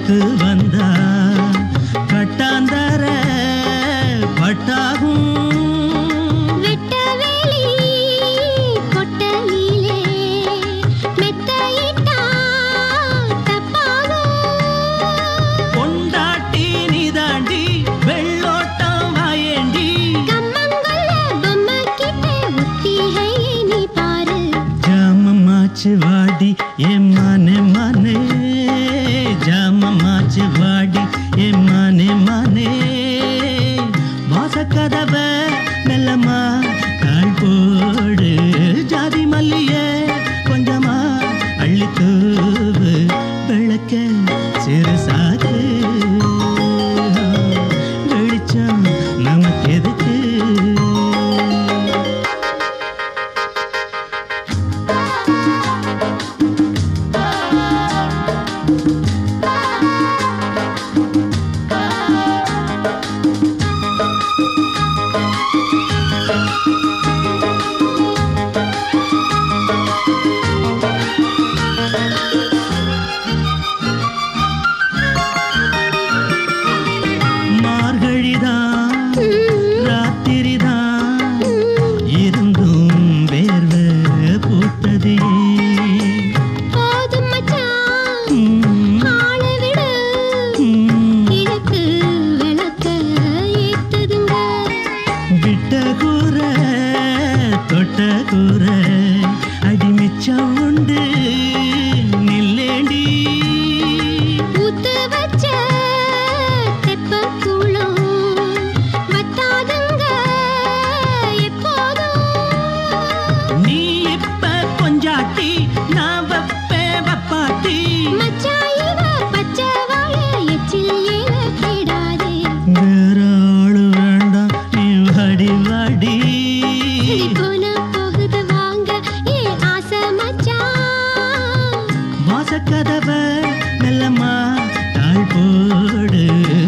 காத்து வந்தா கட்டாந்தர பட்டாகும் வாடி ஏ மானே மானே ஜாமமாச்சு வாடி ஏ மானே மானே வாசக்கதவ மெல்லமா கால் போடு ஜாதி மல்லிய கொஞ்சமா அள்ளித்தூவு விளக்க சிறுசாக்கு வெளிச்சம் நமக்கு எதுக்கு அடிமிச்சம் உண்டு நில்லேண்டி ஊத்து வச்ச தெப்பக்குளம் வத்தாதுங்க எப்போதும் நீ இப்ப கொஞ்சாட்டி நான் வப்பே வப்பாட்டி மச்சாயிவ பச்சை வாழ எச்சில் ஏல தேடாதே வேற ஆளு வேண்டாம் நீ வாடி வாடி கதவ மெல்லமா தாழ் போடு